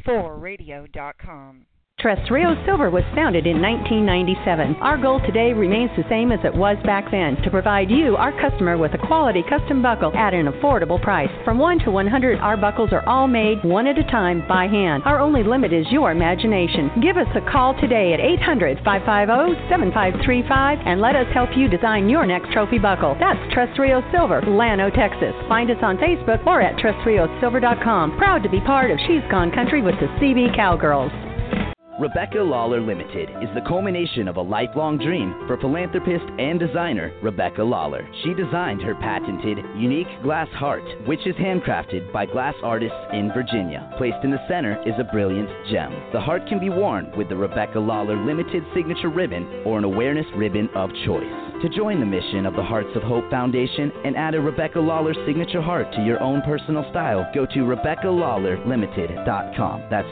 4radio.com. Terrestrial Silver was founded in 1997. Our goal today remains the same as it was back then, to provide you, our customer, with a quality custom buckle at an affordable price. From 1 to 100, our buckles are all made one at a time by hand. Our only limit is your imagination. Give us a call today at 800-550-7535 and let us help you design your next trophy buckle. That's Terrestrial Silver, Llano, Texas. Find us on Facebook or at terrestrialsilver.com. Proud to be part of She's Gone Country with the CB Cowgirls. Rebecca Lawler Limited is the culmination of a lifelong dream for philanthropist and designer Rebecca Lawler. She designed her patented, unique glass heart, which is handcrafted by glass artists in Virginia. Placed in the center is a brilliant gem. The heart can be worn with the Rebecca Lawler Limited signature ribbon or an awareness ribbon of choice. To join the mission of the Hearts of Hope Foundation and add a Rebecca Lawler signature heart to your own personal style, go to RebeccaLawlerLimited.com. That's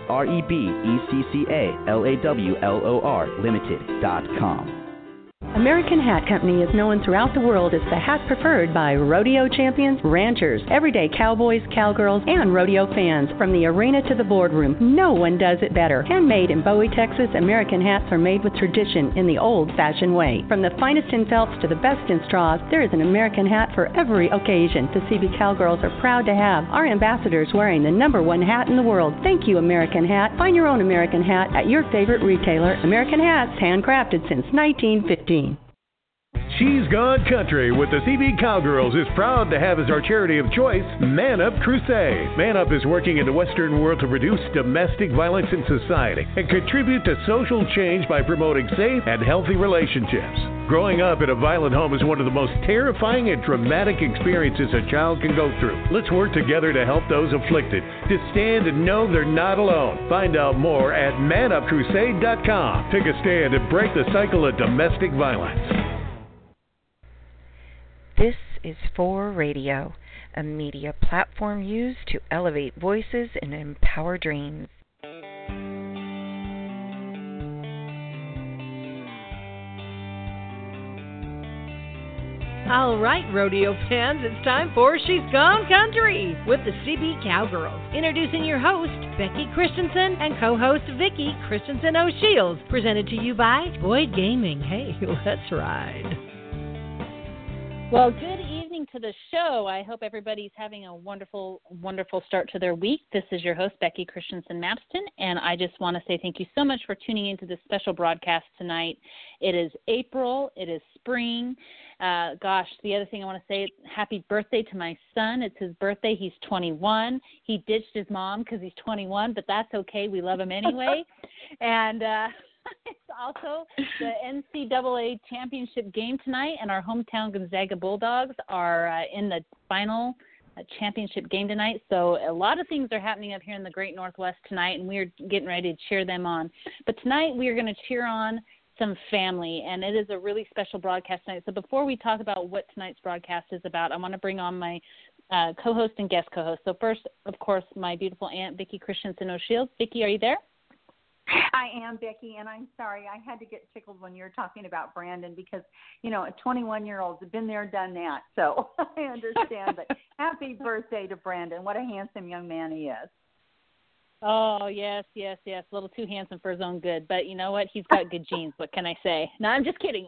RebeccaLawlor Limited.com. American Hat Company is known throughout the world as the hat preferred by rodeo champions, ranchers, everyday cowboys, cowgirls, and rodeo fans. From the arena to the boardroom, no one does it better. Handmade in Bowie, Texas, American hats are made with tradition in the old-fashioned way. From the finest in felts to the best in straws, there is an American hat for every occasion. The CB Cowgirls are proud to have our ambassadors wearing the #1 hat in the world. Thank you, American Hat. Find your own American hat at your favorite retailer. American Hats, handcrafted since 1915. She's Gone Country with the CB Cowgirls is proud to have as our charity of choice Man Up Crusade. Man Up is working in the Western world to reduce domestic violence in society and contribute to social change by promoting safe and healthy relationships. Growing up in a violent home is one of the most terrifying and traumatic experiences a child can go through. Let's work together to help those afflicted to stand and know they're not alone. Find out more at manupcrusade.com. Take a stand and break the cycle of domestic violence. This is 4Radio, a media platform used to elevate voices and empower dreams. All right, rodeo fans, it's time for She's Gone Country with the CB Cowgirls. Introducing your host, Becky Christensen, and co-host Vicki Christensen O'Shields. Presented to you by Boyd Gaming. Hey, let's ride. Well, good evening to the show. I hope everybody's having a wonderful, wonderful start to their week. This is your host, Becky Christensen Mapston, and I just want to say thank you so much for tuning into this special broadcast tonight. It is April. It is spring. The other thing I want to say, happy birthday to my son. It's his birthday. He's 21. He ditched his mom because he's 21, but that's okay. We love him anyway. And it's also the NCAA championship game tonight, and our hometown Gonzaga Bulldogs are in the final championship game tonight. So a lot of things are happening up here in the Great Northwest tonight, and we're getting ready to cheer them on. But tonight we are going to cheer on some family, and it is a really special broadcast tonight. So before we talk about what tonight's broadcast is about, I want to bring on my co-host and guest co-host. So first, of course, my beautiful aunt, Vicki Christensen O'Shields. Vicki, are you there? I am, Becky, and I'm sorry. I had to get tickled when you were talking about Brandon because, you know, a 21-year-old's been there, done that. So I understand. But happy birthday to Brandon. What a handsome young man he is. Oh, yes. A little too handsome for his own good. But you know what? He's got good genes. What can I say? No, I'm just kidding.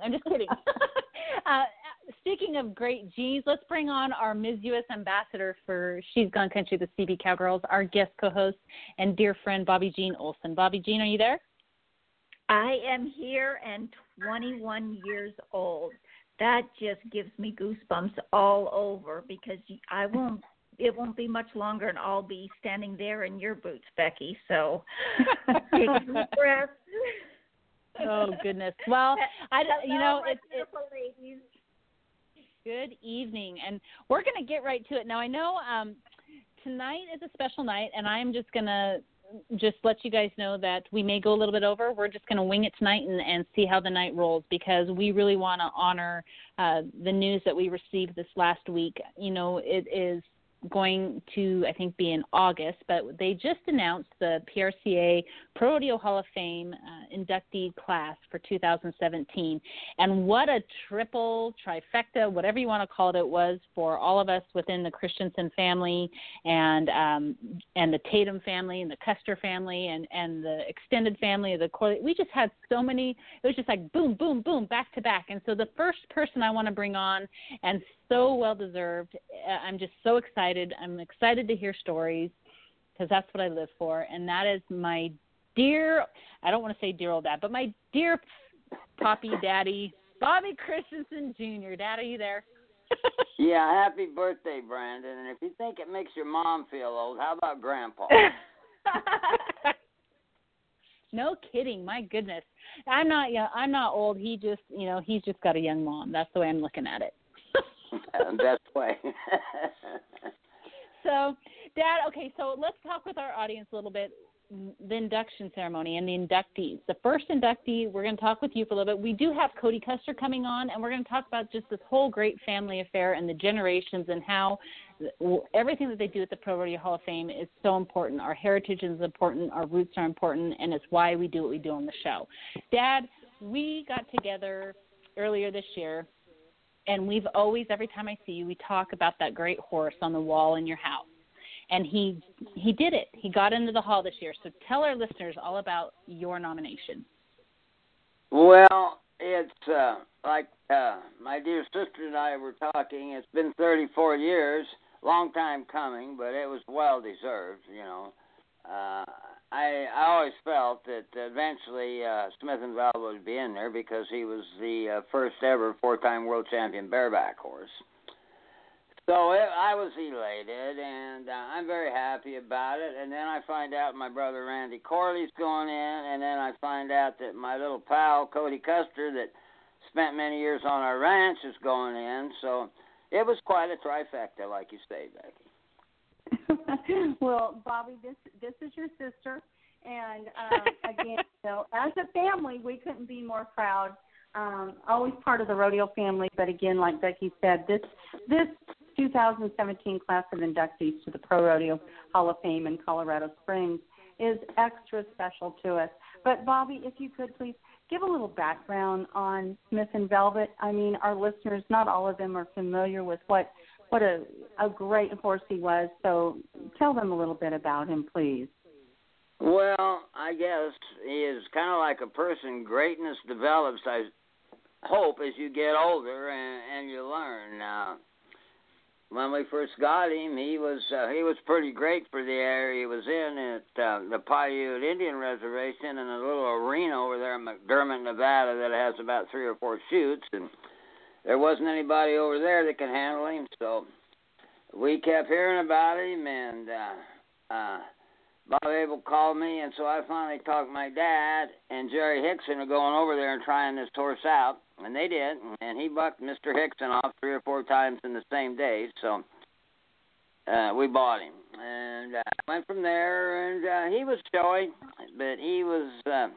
Speaking of great genes, let's bring on our Ms. U.S. Ambassador for She's Gone Country, the CB Cowgirls, our guest co-host and dear friend, Bobby Jean Olson. Bobby Jean, are you there? I am here and 21 years old. That just gives me goosebumps all over because it won't be much longer and I'll be standing there in your boots, Becky. So take a deep breath. Oh, goodness. Well, it's ladies. Good evening, and we're going to get right to it. Now, I know tonight is a special night, and I'm just going to let you guys know that we may go a little bit over. We're just going to wing it tonight and see how the night rolls because we really want to honor the news that we received this last week. You know, it is going to, I think, be in August, but they just announced the PRCA Pro Rodeo Hall of Fame inductee class for 2017. And what a triple, trifecta, whatever you want to call it was for all of us within the Christensen family and the Tatum family and the Custer family and the extended family of the Corley. We just had so many. It was just like boom, boom, boom, back to back. And so the first person I want to bring on, and so well deserved, I'm just so excited. I'm excited to hear stories because that's what I live for. And that is my dear, I don't want to say dear old dad, but my dear Poppy Daddy, Bobby Christensen Jr. Dad, are you there? Yeah, happy birthday, Brandon. And if you think it makes your mom feel old, how about Grandpa? No kidding. My goodness. I'm not old. He just, he's just got a young mom. That's the way I'm looking at it. Best way. So, Dad, okay, so let's talk with our audience a little bit. The induction ceremony and the inductees. The first inductee, we're going to talk with you for a little bit. We do have Cody Custer coming on, and we're going to talk about just this whole great family affair and the generations and how everything that they do at the Pro Rodeo Hall of Fame is so important. Our heritage is important, our roots are important, and it's why we do what we do on the show. Dad, we got together earlier this year, and we've always, every time I see you, we talk about that great horse on the wall in your house. And he did it. He got into the hall this year. So tell our listeners all about your nomination. Well, it's like my dear sister and I were talking. It's been 34 years, long time coming, but it was well deserved. I always felt that eventually Smith and Val would be in there because he was the first ever 4-time world champion bareback horse. So I was elated, and I'm very happy about it. And then I find out my brother Randy Corley's going in, and then I find out that my little pal Cody Custer that spent many years on our ranch is going in. So it was quite a trifecta, like you say, Becky. Well, Bobby, this is your sister, and again, as a family, we couldn't be more proud. Always part of the rodeo family, but again, like Becky said, this 2017 class of inductees to the Pro Rodeo Hall of Fame in Colorado Springs is extra special to us. But, Bobby, if you could please give a little background on Smith and Velvet. I mean, our listeners, not all of them are familiar with what a great horse he was. So tell them a little bit about him, please. Well, I guess he is kind of like a person. Greatness develops, I hope, as you get older and you learn. When we first got him, he was pretty great for the area he was in at the Paiute Indian Reservation in a little arena over there in McDermott, Nevada, that has about 3 or 4 chutes, and there wasn't anybody over there that could handle him. So we kept hearing about him, and Bob Abel called me, and so I finally talked my dad and Jerry Hickson are going over there and trying this horse out. And they did, and he bucked Mr. Hickson off 3 or 4 times in the same day, so we bought him. And went from there, and he was showy, but he was,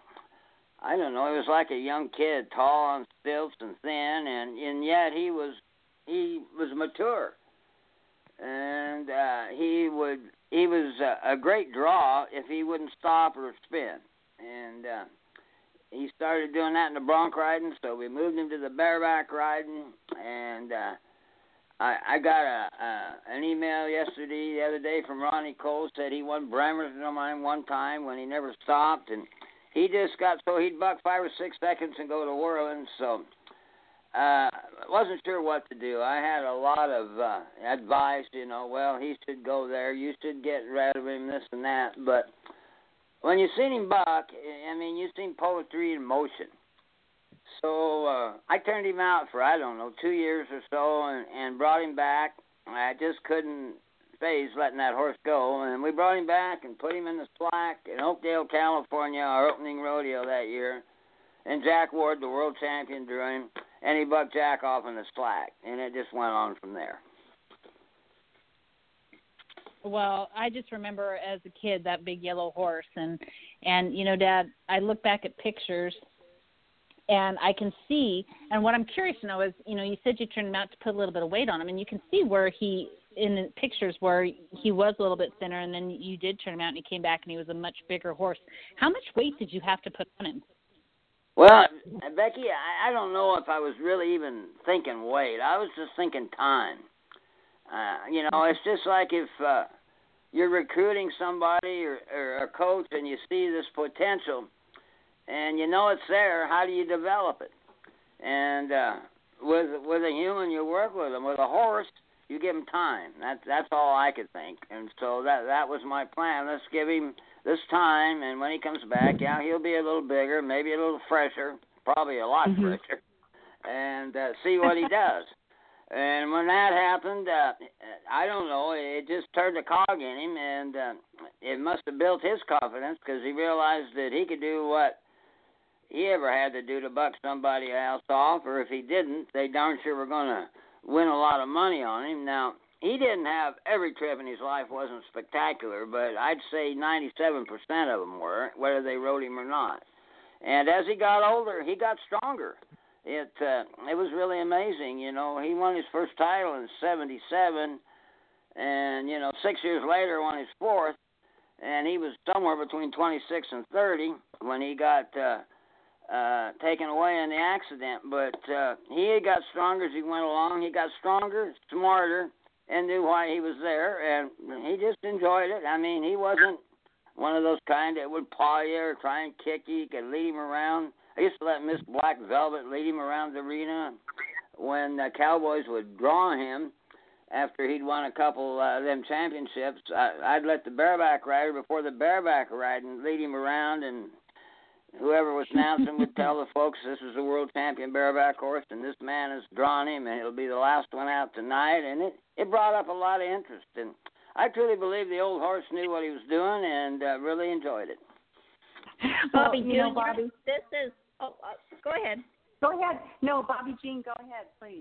I don't know, he was like a young kid, tall on stilts and thin, and yet he was mature. And he was a great draw if he wouldn't stop or spin. And he started doing that in the bronc riding, so we moved him to the bareback riding, and I got an email the other day from Ronnie Cole, said he won Bremerton on mine one time when he never stopped, and he just got so he'd buck 5 or 6 seconds and go to whirling, so wasn't sure what to do. I had a lot of advice, well, he should go there, you should get rid of him, this and that, but when you seen him buck, I mean, you seen poetry in motion. So I turned him out for, 2 years or so and brought him back. I just couldn't face letting that horse go. And we brought him back and put him in the slack in Oakdale, California, our opening rodeo that year. And Jack Ward, the world champion, drew him. And he bucked Jack off in the slack. And it just went on from there. Well, I just remember as a kid that big yellow horse, and Dad, I look back at pictures, and I can see, and what I'm curious to know is, you said you turned him out to put a little bit of weight on him, and you can see where he in the pictures where he was a little bit thinner, and then you did turn him out, and he came back, and he was a much bigger horse. How much weight did you have to put on him? Well, Becky, I don't know if I was really even thinking weight. I was just thinking time. It's just like if you're recruiting somebody or a coach and you see this potential and you know it's there, how do you develop it? And with a human, you work with them. With a horse, you give him time. That's all I could think. And so that was my plan. Let's give him this time, and when he comes back, he'll be a little bigger, maybe a little fresher, probably a lot fresher, and see what he does. And when that happened, I don't know, it just turned a cog in him, and it must have built his confidence because he realized that he could do what he ever had to do to buck somebody else off, or if he didn't, they darn sure were going to win a lot of money on him. Now, he didn't have every trip in his life wasn't spectacular, but I'd say 97% of them were, whether they rode him or not. And as he got older, he got stronger. It was really amazing. He won his first title in '77, and 6 years later won his fourth, and he was somewhere between 26 and 30 when he got taken away in the accident. But he got stronger as he went along. He got stronger, smarter, and knew why he was there, and he just enjoyed it. I mean, he wasn't one of those kind that would paw you or try and kick you. You could lead him around. I used to let Miss Black Velvet lead him around the arena when the Cowboys would draw him after he'd won a couple of them championships. I'd let the bareback rider before the bareback riding lead him around, and whoever was announcing would tell the folks this is a world champion bareback horse, and this man has drawn him, and he'll be the last one out tonight. And it brought up a lot of interest. And I truly believe the old horse knew what he was doing and really enjoyed it. Bobby Jr., Bobby, this is... go ahead. Go ahead. No, Bobby Jean, go ahead, please.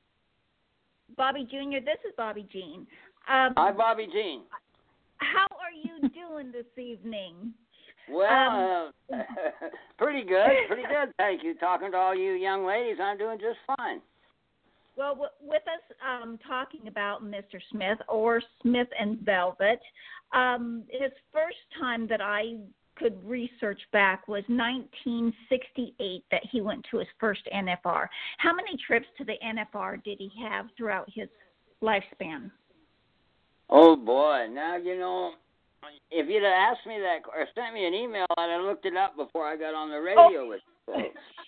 Bobby Jr., this is Bobby Jean. Hi, Bobby Jean. How are you doing this evening? Well, pretty good, thank you. Talking to all you young ladies, I'm doing just fine. Well, with us talking about Mr. Smith, or Smith and Velvet, his first time that I could research back was 1968 that he went to his first NFR. How many trips to the NFR did he have throughout his lifespan? Oh, boy. Now, if you'd have asked me that or sent me an email, I'd have looked it up before I got on the radio with you.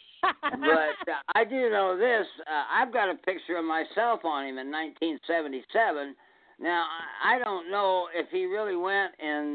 But I do know this. I've got a picture of myself on him in 1977. Now, I don't know if he really went in,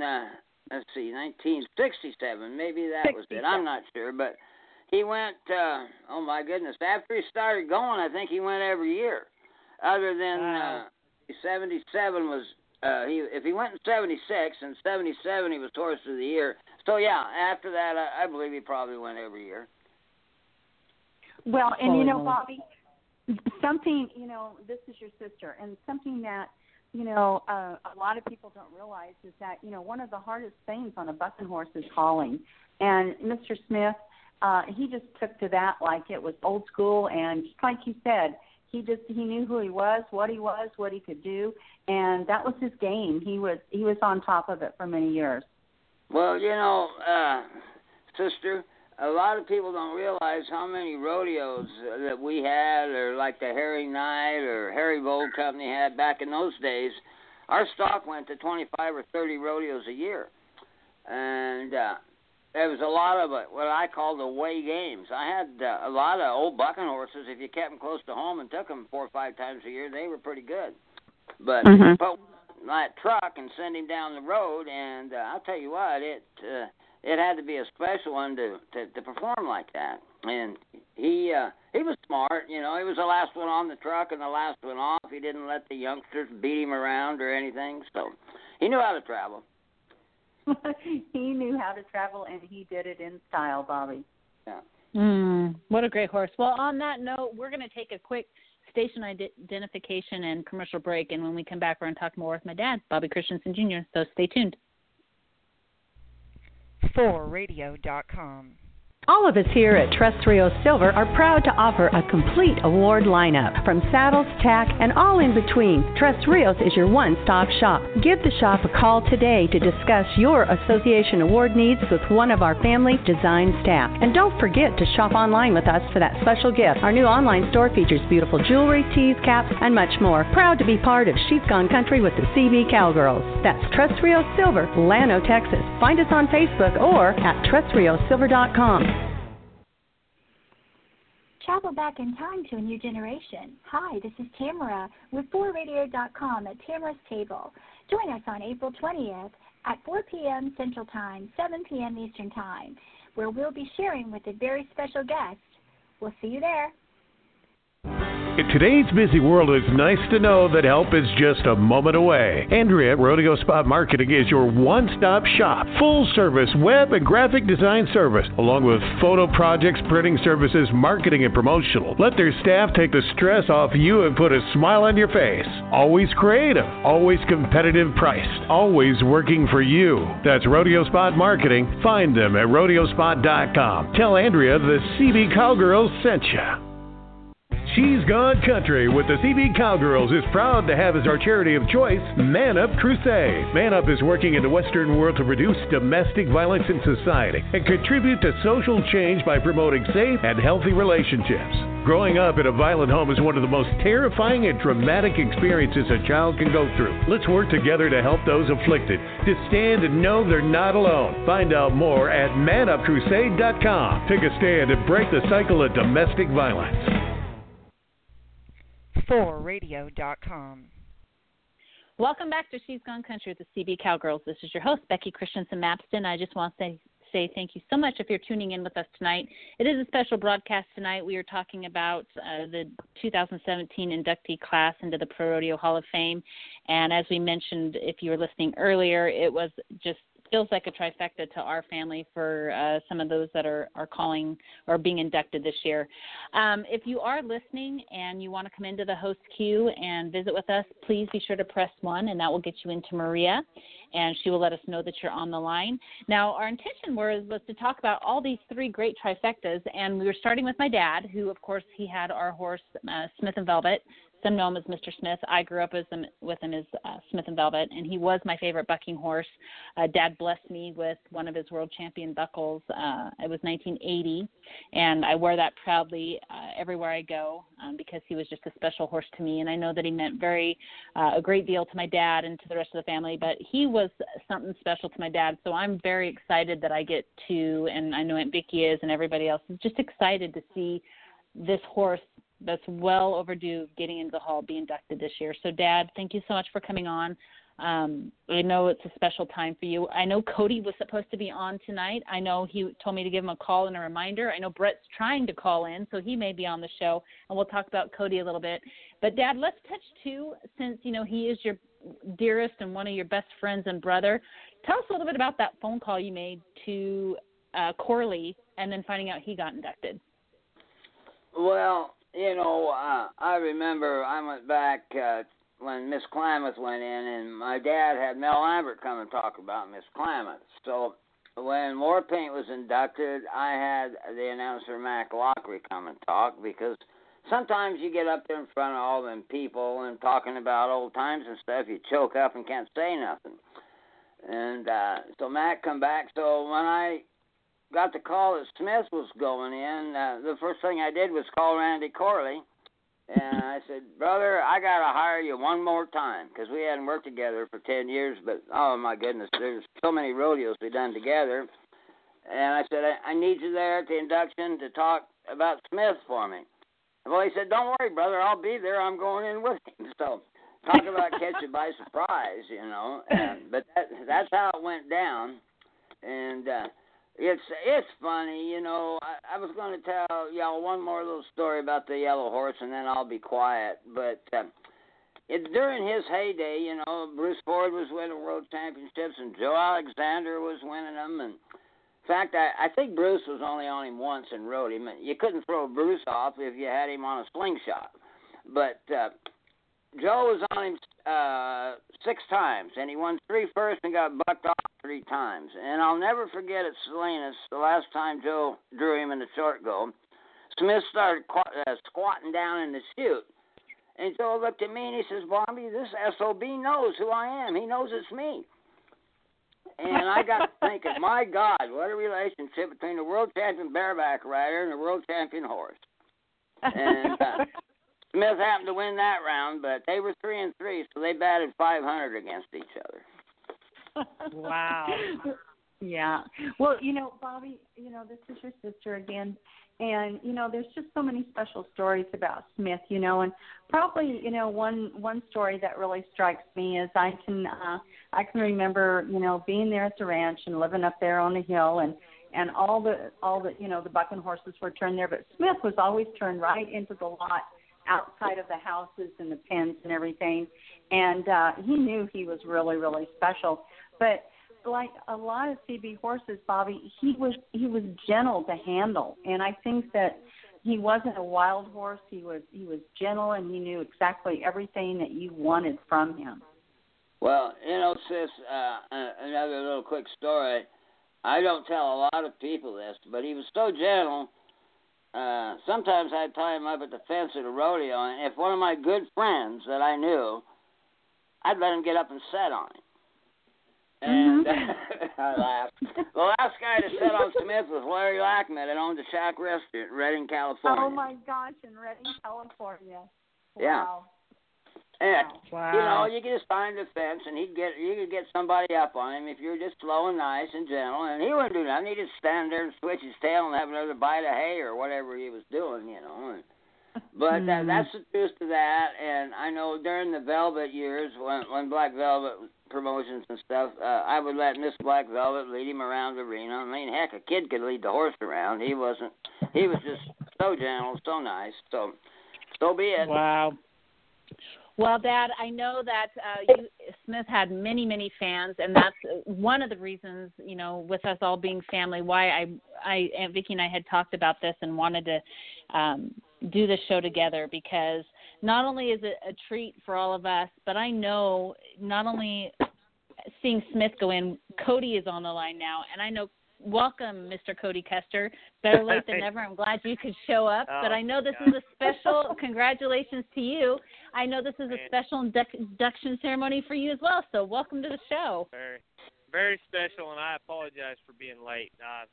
1967. Maybe that was it. I'm not sure. But he went, oh, my goodness. After he started going, I think he went every year. Other than 77 was... if he went in 76, and 77 he was Horse of the Year. So, yeah, after that, I believe he probably went every year. Well, and, Bobby, something, this is your sister, and something that, a lot of people don't realize is that, one of the hardest things on a bucking horse is hauling. And Mr. Smith, he just took to that like it was old school, and just like you said, he knew who he was, what he could do, and that was his game. He was on top of it for many years. Well, sister, a lot of people don't realize how many rodeos that we had, or like the Harry Knight or Harry Bold Company had back in those days. Our stock went to 25 or 30 rodeos a year, and there was a lot of what I call the away games. I had a lot of old bucking horses. If you kept them close to home and took them 4 or 5 times a year, they were pretty good. But put that truck and send him down the road, and I'll tell you what, it had to be a special one to perform like that. And he was smart. He was the last one on the truck and the last one off. He didn't let the youngsters beat him around or anything. So he knew how to travel. He knew how to travel, and he did it in style, Bobby. Yeah. What a great horse. Well, on that note, we're going to take a quick station identification and commercial break, and when we come back, we're going to talk more with my dad, Bobby Christensen Jr., so stay tuned. forradio.com. All of us here at Tres Rios Silver are proud to offer a complete award lineup, from saddles, tack, and all in between. Tres Rios is your one-stop shop. Give the shop a call today to discuss your association award needs with one of our family design staff. And don't forget to shop online with us for that special gift. Our new online store features beautiful jewelry, tees, caps, and much more. Proud to be part of She's Gone Country with the CB Cowgirls. That's Tres Rios Silver, Llano, Texas. Find us on Facebook or at tresriosilver.com. Travel back in time to a new generation. Hi, this is Tamara with 4radio.com at Tamara's Table. Join us on April 20th at 4 p.m. Central Time, 7 p.m. Eastern Time, where we'll be sharing with a very special guest. We'll see you there. In today's busy world, it's nice to know that help is just a moment away. Andrea at Rodeo Spot Marketing is your one-stop shop. Full-service web and graphic design service, along with photo projects, printing services, marketing, and promotional. Let their staff take the stress off you and put a smile on your face. Always creative, always competitive priced, always working for you. That's Rodeo Spot Marketing. Find them at rodeospot.com. Tell Andrea the CB Cowgirls sent you. She's Gone Country with the CB Cowgirls is proud to have as our charity of choice Man Up Crusade. Man Up is working in the Western world to reduce domestic violence in society and contribute to social change by promoting safe and healthy relationships. Growing up in a violent home is one of the most terrifying and traumatic experiences a child can go through. Let's work together to help those afflicted to stand and know they're not alone. Find out more at manupcrusade.com. Take a stand and break the cycle of domestic violence. 4radio.com. Welcome back to She's Gone Country with the CB Cowgirls. This is your host, Becky Christensen Mapston. I just want to say thank you so much if you're tuning in with us tonight. It is a special broadcast tonight. We are talking about the 2017 inductee class into the Pro Rodeo Hall of Fame. And as we mentioned, if you were listening earlier, it was just feels like a trifecta to our family for some of those that are calling or being inducted this year. If you are listening and you want to come into the host queue and visit with us, please be sure to press 1, and that will get you into Maria, and she will let us know that you're on the line. Now, our intention was to talk about all these 3 great trifectas, and we were starting with my dad, who, of course, he had our horse, Smith and Velvet. Some know him as Mr. Smith. I grew up with him as Smith and Velvet, and he was my favorite bucking horse. Dad blessed me with one of his world champion buckles. It was 1980, and I wear that proudly everywhere I go because he was just a special horse to me, and I know that he meant a great deal to my dad and to the rest of the family, but he was something special to my dad, so I'm very excited that I get to, and I know Aunt Vicki is and everybody else is just excited to see this horse that's well overdue getting into the hall, be inducted this year. So, Dad, thank you so much for coming on. I know it's a special time for you. I know Cody was supposed to be on tonight. I know he told me to give him a call and a reminder. I know Brett's trying to call in, so he may be on the show, and we'll talk about Cody a little bit. But, Dad, let's touch, too, since, he is your dearest and one of your best friends and brother. Tell us a little bit about that phone call you made to Corley and then finding out he got inducted. Well, I remember I went back when Miss Klamath went in, and my dad had Mel Lambert come and talk about Miss Klamath. So when Warpaint was inducted, I had the announcer Mac Lockery come and talk, because sometimes you get up there in front of all them people and talking about old times and stuff, you choke up and can't say nothing. And so Mac come back. So when I got the call that Smith was going in, the first thing I did was call Randy Corley, and I said, brother, I got to hire you one more time, because we hadn't worked together for 10 years, but oh my goodness, there's so many rodeos we done together. And I said, I need you there at the induction to talk about Smith for me. Well, he said, don't worry, brother, I'll be there. I'm going in with him. So talk about catch you by surprise, but that's how it went down. And It's funny, I was going to tell y'all one more little story about the yellow horse, and then I'll be quiet. But during his heyday, Bruce Ford was winning world championships, and Joe Alexander was winning them. And in fact, I think Bruce was only on him once and rode him. You couldn't throw Bruce off if you had him on a slingshot. But Joe was on him 6 times, and he won 3 first and got bucked off 3 times. And I'll never forget at Salinas, the last time Joe drew him in the short go, Smith started squatting down in the chute. And Joe looked at me and he says, Bobby, this SOB knows who I am. He knows it's me. And I got to thinking, my God, what a relationship between the world champion bareback rider and the world champion horse. And Smith happened to win that round, but they were 3-3, so they batted .500 against each other. Wow. Yeah. Well, Bobby, this is your sister again. And, there's just so many special stories about Smith, and probably, one story that really strikes me is I can remember, being there at the ranch and living up there on the hill and all the the bucking horses were turned there, but Smith was always turned right into the lot outside of the houses and the pens and everything. And he knew he was really, really special. But like a lot of CB horses, Bobby, he was gentle to handle, and I think that he wasn't a wild horse. He was gentle, and he knew exactly everything that you wanted from him. Well, sis, another little quick story. I don't tell a lot of people this, but he was so gentle. Sometimes I'd tie him up at the fence at a rodeo, and if one of my good friends that I knew, I'd let him get up and sit on him. And I laughed. The last guy to sit on Smith was Larry Lackman that owned the Shack Restaurant in Redding, California. Oh, my gosh, in Redding, California. Yeah. Wow. And, wow. You could just find a fence, and you could get somebody up on him if you were just slow and nice and gentle, and he wouldn't do nothing. He'd just stand there and switch his tail and have another bite of hay or whatever he was doing, But that's the truth to that, and I know during the Velvet years, when Black Velvet promotions and stuff, I would let Miss Black Velvet lead him around the arena. I mean, heck, a kid could lead the horse around. He was just so gentle, so nice. So be it. Wow. Well, Dad, I know that Smith had many, many fans, and that's one of the reasons, with us all being family, why Aunt Vicki and I had talked about this and wanted to do this show together, because not only is it a treat for all of us, but I know not only seeing Smith go in, Cody is on the line now, and I know, welcome, Mr. Cody Custer. Better late than never. I'm glad you could show up, but I know this is a special, congratulations to you. I know this is a special induction ceremony for you as well, so welcome to the show. Very, very special, and I apologize for being late.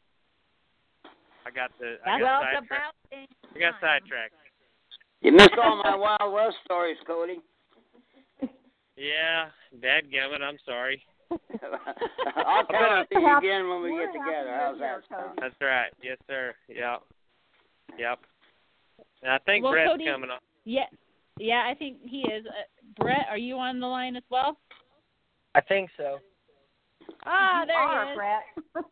I got sidetracked. You missed all my Wild West stories, Cody. Yeah, dadgummit, I'm sorry. I'll tell it to you again when we get together. How's that sound? That's right. Yes, sir. Yep. And I think Brett's Cody, coming up. Yeah, I think he is. Brett, are you on the line as well? I think so. Ah, there he is. Brett.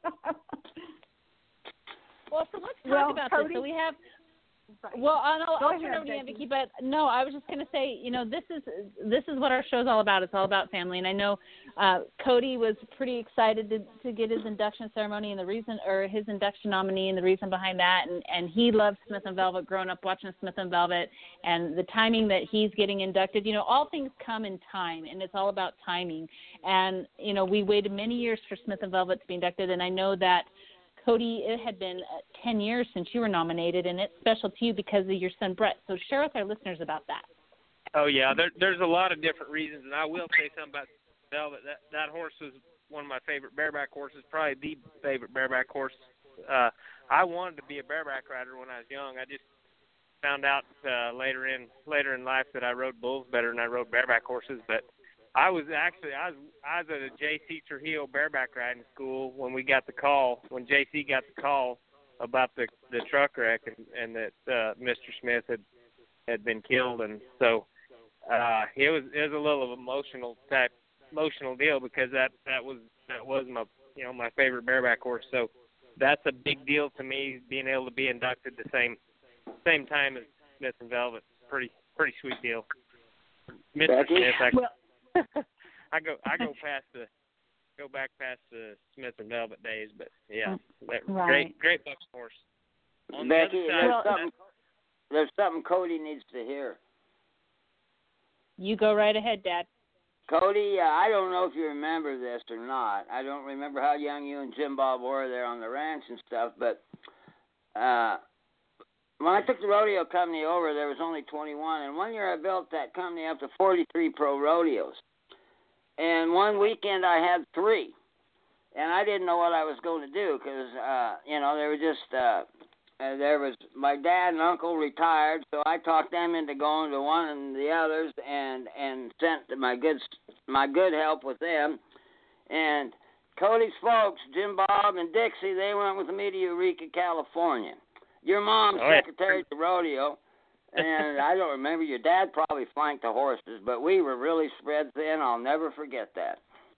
Well, so let's talk about Cody, this. So we have. Well, I'll turn over to Aunt Vicki, but no, I was just going to say, this is what our show's all about. It's all about family, and I know Cody was pretty excited to get his induction ceremony and the reason, or his induction nominee, and the reason behind that, and he loved Smith and Velvet, growing up watching Smith and Velvet, and the timing that he's getting inducted. All things come in time, and it's all about timing. And we waited many years for Smith and Velvet to be inducted, and I know that. Cody, it had been 10 years since you were nominated, and it's special to you because of your son, Brett. So share with our listeners about that. Oh, yeah, there's a lot of different reasons, and I will say something about Velvet. That horse was one of my favorite bareback horses, probably the favorite bareback horse. I wanted to be a bareback rider when I was young. I just found out later in life that I rode bulls better than I rode bareback horses, but I was at a J.C. Trujillo bareback riding school when when J.C. got the call about the truck wreck and that Mr. Smith had been killed, and so it was a little emotional deal because that was my favorite bareback horse. So that's a big deal to me, being able to be inducted the same time as Smith and Velvet. Pretty sweet deal. Mr. Smith, I go back past the Smith and Velvet days, but yeah, right. great bucking horse. On Becky, the other side, there's something Cody needs to hear. You go right ahead, Dad. Cody, I don't know if you remember this or not. I don't remember how young you and Jim Bob were there on the ranch and stuff, but when I took the rodeo company over, there was only 21, and one year I built that company up to 43 pro rodeos. And one weekend I had 3, and I didn't know what I was going to do because, they were just, there was my dad and uncle retired, so I talked them into going to one and the others and sent my good help with them. And Cody's folks, Jim Bob and Dixie, they went with me to Eureka, California. Your mom's secretary at the rodeo, and I don't remember. Your dad probably flanked the horses, but we were really spread thin. I'll never forget that.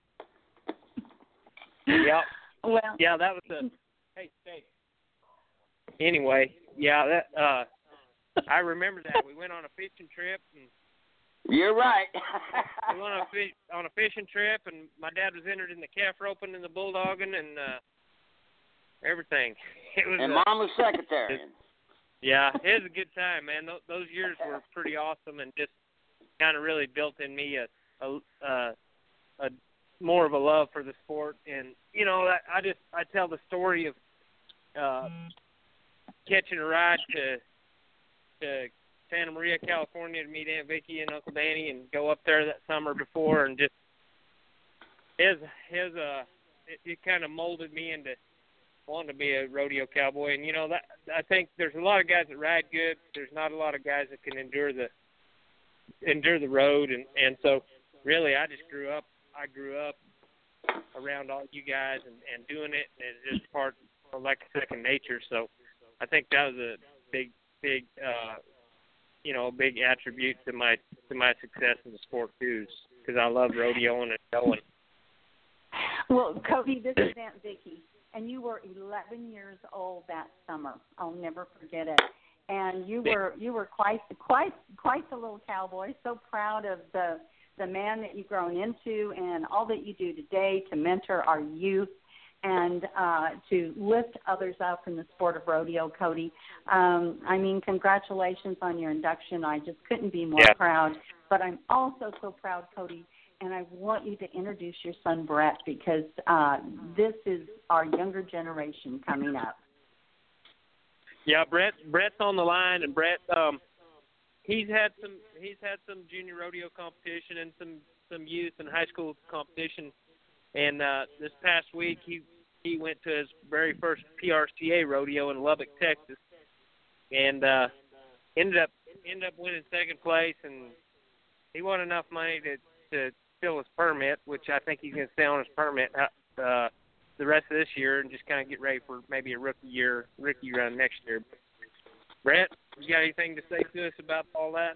Yeah. Well. Yeah, that was Hey. Anyway, yeah, that. I remember that. We went on a fishing trip, and you're right. we went on a fishing trip, and my dad was entered in the calf roping and the bulldogging and everything. It was, and Mom was secretarian. Yeah, it was a good time, man. Those years were pretty awesome, and just kind of really built in me a more of a love for the sport. And I tell the story of catching a ride to Santa Maria, California, to meet Aunt Vicky and Uncle Danny, and go up there that summer before, and just it kind of molded me into wanting to be a rodeo cowboy. And that I think there's a lot of guys that ride good. There's not a lot of guys that can endure the road, and so really I grew up around all you guys and doing it, and it's just part of like a second nature. So I think that was a big big attribute to my success in the sport too, because I love rodeoing and going. Well, Cody, this is Aunt Vicky, and you were 11 years old that summer. I'll never forget it. And you were quite the little cowboy. So proud of the man that you've grown into and all that you do today to mentor our youth and to lift others up in the sport of rodeo, Cody. Congratulations on your induction. I just couldn't be more proud. But I'm also so proud, Cody, and I want you to introduce your son, Brett, because this is our younger generation coming up. Yeah, Brett's on the line, and Brett, he's had some junior rodeo competition and some youth and high school competition, and this past week he went to his very first PRCA rodeo in Lubbock, Texas, and ended up winning second place, and he won enough money to fill his permit, which I think he's going to stay on his permit the rest of this year and just kind of get ready for maybe a rookie run next year. Brett, you got anything to say to us about all that?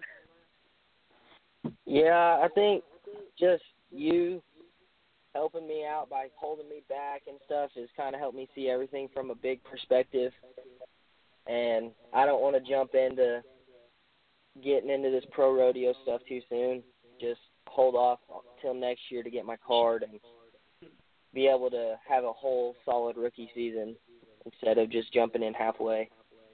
Yeah, I think just you helping me out by holding me back and stuff has kind of helped me see everything from a big perspective. And I don't want to jump into getting into this pro rodeo stuff too soon. Just hold off till next year to get my card and be able to have a whole solid rookie season instead of just jumping in halfway.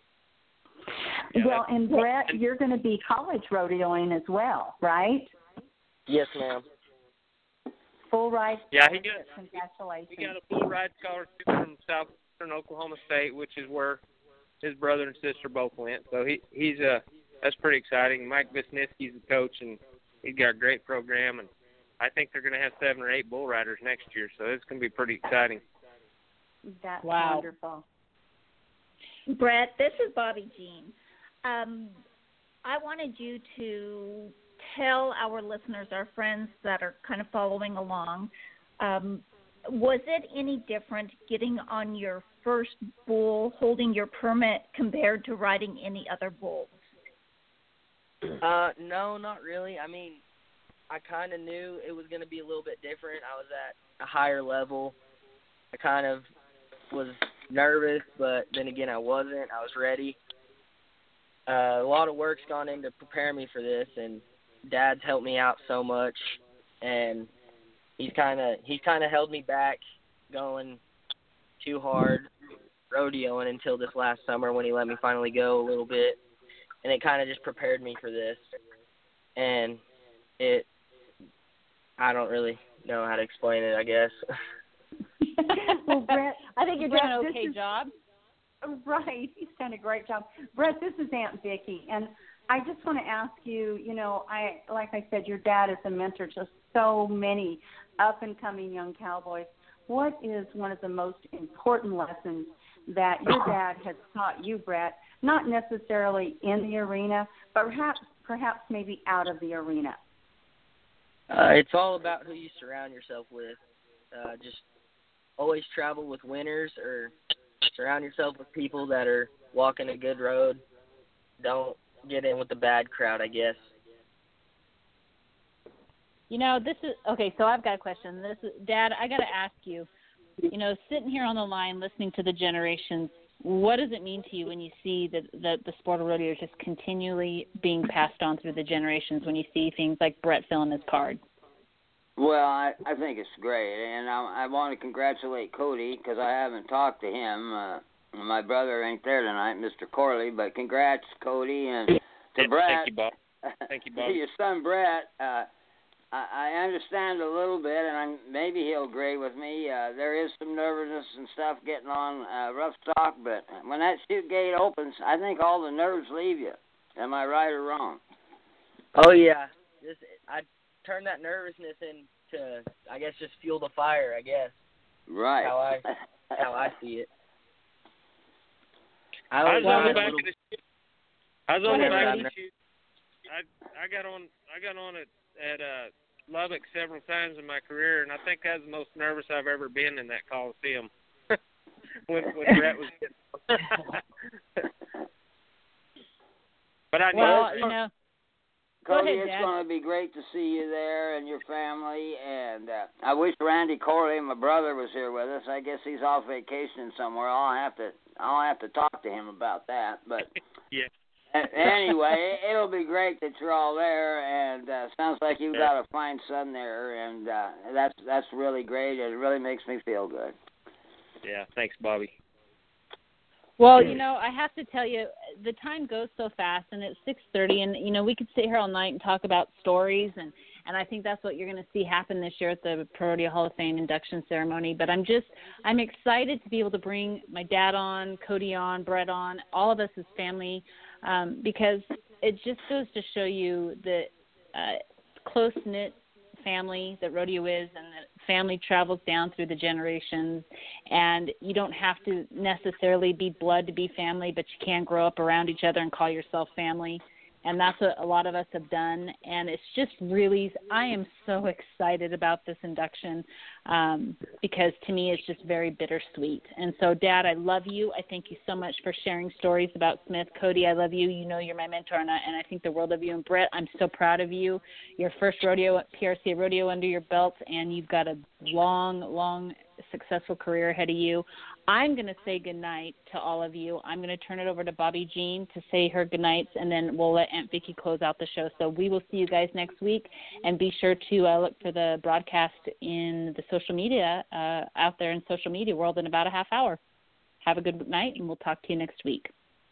Well, and Brett, you're going to be college rodeoing as well, right? Yes, ma'am. Full ride. Yeah, Congratulations. He got a full ride scholarship from Southern Oklahoma State, which is where his brother and sister both went. So he's that's pretty exciting. Mike Wisniewski's the coach, and he's got a great program, and I think they're going to have 7 or 8 bull riders next year, so it's going to be pretty exciting. That's wonderful. Brett, this is Bobby Jean. I wanted you to tell our listeners, our friends that are kind of following along, was it any different getting on your first bull, holding your permit, compared to riding any other bulls? No, not really. I mean, I kind of knew it was going to be a little bit different. I was at a higher level. I kind of was nervous, but then again, I wasn't. I was ready. A lot of work's gone into preparing me for this, and Dad's helped me out so much, and he's kind of held me back going too hard rodeoing until this last summer when he let me finally go a little bit, and it kind of just prepared me for this. And I don't really know how to explain it, I guess. Well, Brett, I think you're doing an Brett, okay job. Right. He's done a great job. Brett, this is Aunt Vicki, and I just want to ask you, like I said, your dad is a mentor to so many up-and-coming young cowboys. What is one of the most important lessons that your dad has taught you, Brett, not necessarily in the arena, but perhaps maybe out of the arena? It's all about who you surround yourself with. Just always travel with winners, or surround yourself with people that are walking a good road. Don't get in with the bad crowd, I guess. This is okay. So I've got a question. Dad, I got to ask you. Sitting here on the line, listening to the generations, what does it mean to you when you see that the sport of rodeo is just continually being passed on through the generations? When you see things like Brett filling his card? Well, I think it's great, and I want to congratulate Cody because I haven't talked to him. My brother ain't there tonight, Mr. Corley, but congrats, Cody, and to Brett. Thank you, Bob. Thank you, Bob. To your son, Brett. I understand a little bit, and maybe he'll agree with me. There is some nervousness and stuff getting on rough stock, but when that chute gate opens, I think all the nerves leave you. Am I right or wrong? Oh, yeah. I turn that nervousness into, I guess, just fuel the fire, I guess. Right. How I see it. I was on the back of the chute. I got on at Lubbock several times in my career, and I think I was the most nervous I've ever been in that Coliseum when Brett was getting But I know. Cody, ahead, it's going to be great to see you there and your family, and I wish Randy Corley, my brother, was here with us. I guess he's off vacation somewhere. I'll have to talk to him about that, but yeah. Anyway, it'll be great that you're all there, and sounds like you've got a fine son there, and that's really great. It really makes me feel good. Yeah, thanks, Bobby. Well, I have to tell you, the time goes so fast, and it's 6:30, and we could sit here all night and talk about stories, and I think that's what you're going to see happen this year at the Pro Rodeo Hall of Fame induction ceremony. But I'm excited to be able to bring my dad on, Cody on, Brett on, all of us as family. Because it just goes to show you the close-knit family that rodeo is, and that family travels down through the generations, and you don't have to necessarily be blood to be family, but you can grow up around each other and call yourself family. And that's what a lot of us have done. And it's just really, I am so excited about this induction because to me it's just very bittersweet. And so, Dad, I love you. I thank you so much for sharing stories about Smith. Cody, I love you. You're my mentor, and I think the world of you. And Brett, I'm so proud of you. Your first PRCA rodeo under your belt, and you've got a long, successful career ahead of you. I'm going to say goodnight to all of you. I'm going to turn it over to Bobby Jean to say her goodnights, and then we'll let Aunt Vicki close out the show. So we will see you guys next week, and be sure to look for the broadcast in the social media, out there in social media world in about a half hour. Have a good night, and we'll talk to you next week.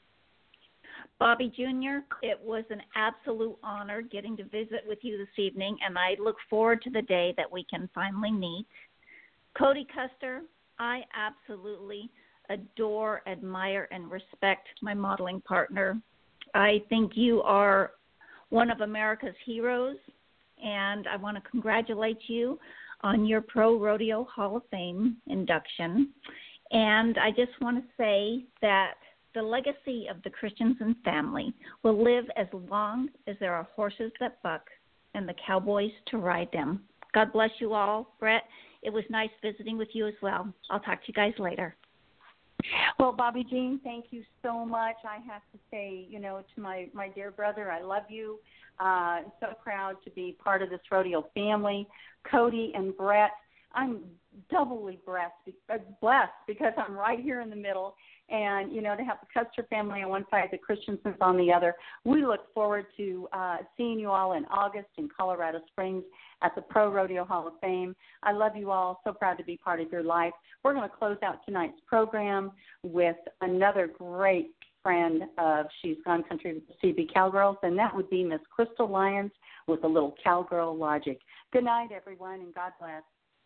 Bobby Jr., it was an absolute honor getting to visit with you this evening, and I look forward to the day that we can finally meet. Cody Custer, I absolutely adore, admire, and respect my modeling partner. I think you are one of America's heroes, and I want to congratulate you on your Pro Rodeo Hall of Fame induction. And I just want to say that the legacy of the Christensen family will live as long as there are horses that buck and the cowboys to ride them. God bless you all. Brett, it was nice visiting with you as well. I'll talk to you guys later. Well, Bobby Jean, thank you so much. I have to say, to my dear brother, I love you. So proud to be part of this rodeo family. Cody and Brett, I'm doubly blessed because I'm right here in the middle. And, to have the Custer family on one side, the Christensens on the other. We look forward to seeing you all in August in Colorado Springs at the Pro Rodeo Hall of Fame. I love you all. So proud to be part of your life. We're going to close out tonight's program with another great friend of She's Gone Country with the CB Cowgirls, and that would be Miss Crystal Lyons with a little Cowgirl Logic. Good night, everyone, and God bless.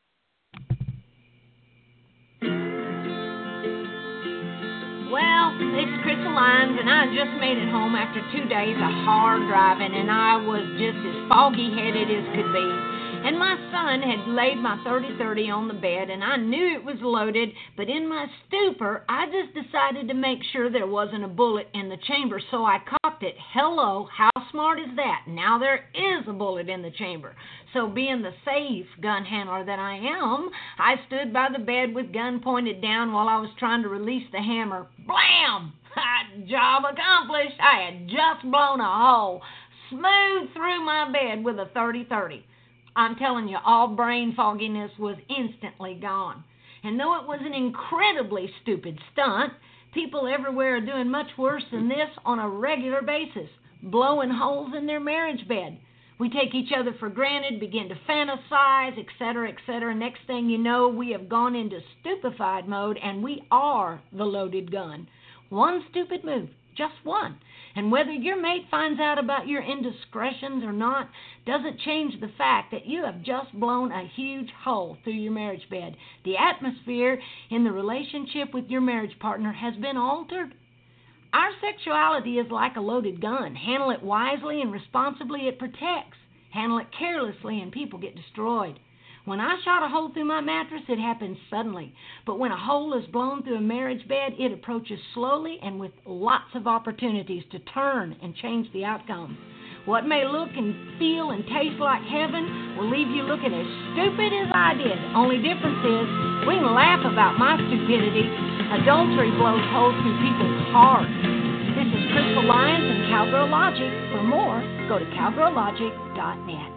Well, it's Crystal Lyons, and I just made it home after 2 days of hard driving, and I was just as foggy-headed as could be. And my son had laid my 30-30 on the bed, and I knew it was loaded, but in my stupor, I just decided to make sure there wasn't a bullet in the chamber, so I cocked it. Hello, how smart is that? Now there is a bullet in the chamber. So being the safe gun handler that I am, I stood by the bed with gun pointed down while I was trying to release the hammer. Blam! Job accomplished. I had just blown a hole smooth through my bed with a 30-30. I'm telling you, all brain fogginess was instantly gone. And though it was an incredibly stupid stunt, people everywhere are doing much worse than this on a regular basis, blowing holes in their marriage bed. We take each other for granted, begin to fantasize, etc., etc. Next thing you know, we have gone into stupefied mode, and we are the loaded gun. One stupid move, just one. And whether your mate finds out about your indiscretions or not doesn't change the fact that you have just blown a huge hole through your marriage bed. The atmosphere in the relationship with your marriage partner has been altered. Our sexuality is like a loaded gun. Handle it wisely and responsibly, it protects. Handle it carelessly and people get destroyed. When I shot a hole through my mattress, it happened suddenly. But when a hole is blown through a marriage bed, it approaches slowly and with lots of opportunities to turn and change the outcome. What may look and feel and taste like heaven will leave you looking as stupid as I did. Only difference is we can laugh about my stupidity. Adultery blows holes through people's hearts. This is Crystal Lyons and Cowgirl Logic. For more, go to cowgirllogic.net.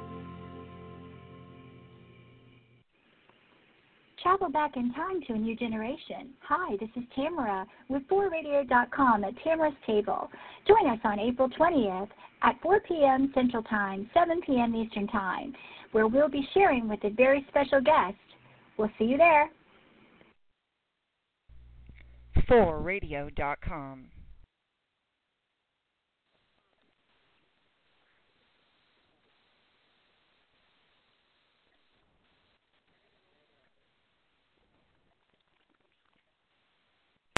Travel back in time to a new generation. Hi, this is Tamara with 4radio.com at Tamara's Table. Join us on April 20th at 4 p.m. Central Time, 7 p.m. Eastern Time, where we'll be sharing with a very special guest. We'll see you there. 4radio.com